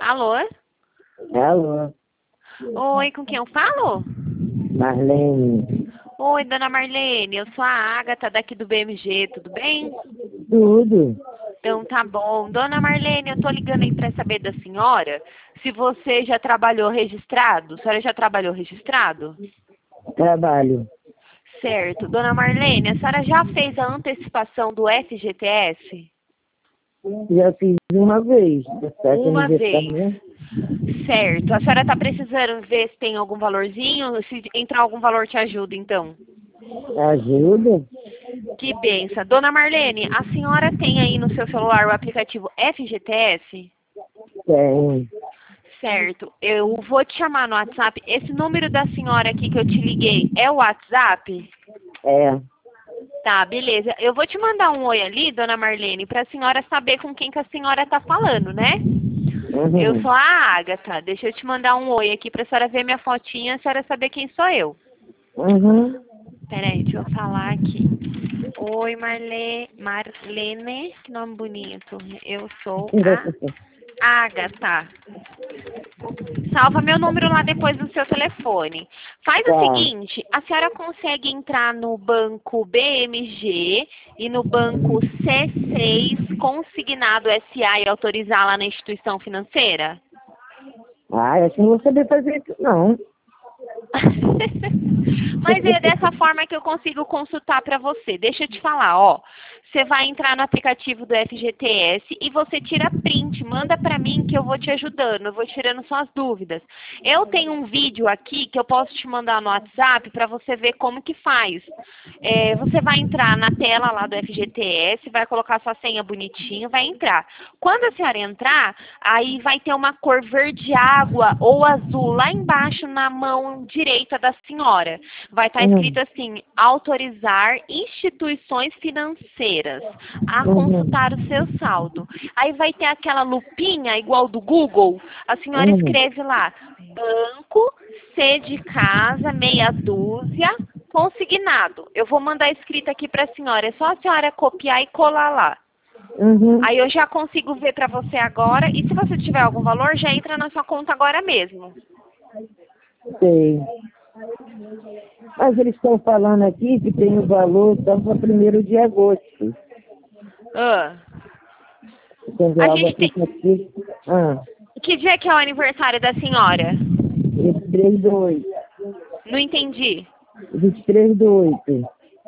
Alô? Alô, Oi, com quem eu falo? Marlene. Oi, dona Marlene, eu sou a Ágata daqui do BMG, tudo bem? Tudo. Então tá bom. Dona Marlene, eu tô ligando aí pra saber da senhora se você já trabalhou registrado. A senhora já trabalhou registrado? Trabalho. Certo. Dona Marlene, a senhora já fez a antecipação do FGTS? Já fiz uma vez. Tá querendo Uma ver vez. também? Certo. A senhora tá precisando ver se tem algum valorzinho? Se entrar algum valor te ajuda, então. Ajuda? Que benção. Dona Marlene, a senhora tem aí no seu celular o aplicativo FGTS? Tem. Certo. Eu vou te chamar no WhatsApp. Esse número da senhora aqui que eu te liguei é o WhatsApp? É. Tá, beleza. Eu vou te mandar um oi ali, dona Marlene, para a senhora saber com quem que a senhora tá falando, né? Eu Uhum. sou a Ágata. Deixa eu te mandar um oi aqui para a senhora ver minha fotinha, a senhora saber quem sou eu. Uhum. Peraí, deixa eu falar aqui. Oi, Marlene, que nome bonito. Eu sou a Ágata. Salva meu número lá depois no seu telefone. Faz o Tá. seguinte, a senhora consegue entrar no banco BMG e no banco C6 consignado SA e autorizar lá na instituição financeira? Ah, eu acho que não vou saber fazer isso, não. Mas é dessa forma que eu consigo consultar para você. Deixa eu te falar, ó. Você vai entrar no aplicativo do FGTS e você tira print, manda para mim que eu vou te ajudando, eu vou tirando suas dúvidas. Eu tenho um vídeo aqui que eu posso te mandar no WhatsApp para você ver como que faz. Você vai entrar na tela lá do FGTS, vai colocar sua senha bonitinho, vai entrar. Quando a senhora entrar, aí vai ter uma cor verde água ou azul lá embaixo na mão direita da senhora. Vai estar escrito Uhum. assim, autorizar instituições financeiras a Uhum. consultar o seu saldo. Aí vai ter aquela lupinha igual do Google, a senhora Uhum. escreve lá, banco, C de casa, meia dúzia, consignado. Eu vou mandar escrito aqui para a senhora, é só a senhora copiar e colar lá. Uhum. Aí eu já consigo ver para você agora, e se você tiver algum valor, já entra na sua conta agora mesmo. Sei. Mas eles estão falando aqui que tem o valor só para 1º de agosto. Ah. Entendeu? A Algo gente tem... aplicativo. Ah, Que dia que é o aniversário da senhora? 23/8. Não entendi. 23/8.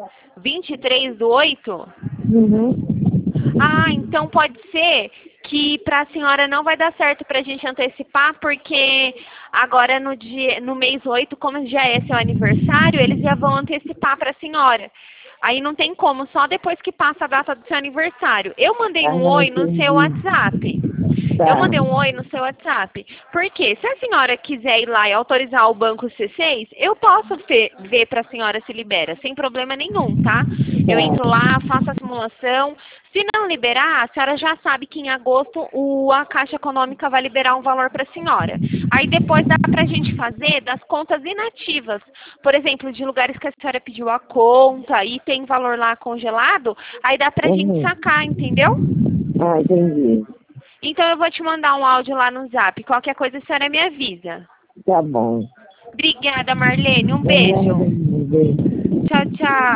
23/8? Uhum. Ah, então pode ser que para a senhora não vai dar certo para a gente antecipar, porque agora no mês 8, como já é seu aniversário, eles já vão antecipar para a senhora. Aí não tem como, só depois que passa a data do seu aniversário. Eu mandei Ah, um oi no seu entendi. WhatsApp. Eu Tá. mandei um oi no seu WhatsApp. Porque se a senhora quiser ir lá e autorizar o banco C6, eu posso ver para a senhora se libera, sem problema nenhum, tá? Eu entro Tá. lá, faço a simulação. Se não liberar, a senhora já sabe que em agosto a Caixa Econômica vai liberar um valor para a senhora. Aí depois dá para a gente fazer das contas inativas. Por exemplo, de lugares que a senhora pediu a conta e tem valor lá congelado, aí dá para a gente Uhum. sacar, entendeu? Ah, entendi. Então eu vou te mandar um áudio lá no Zap. Qualquer coisa a senhora me avisa. Tá bom. Obrigada, Marlene. Um Tá beijo. nada, beijo. Tchau, tchau.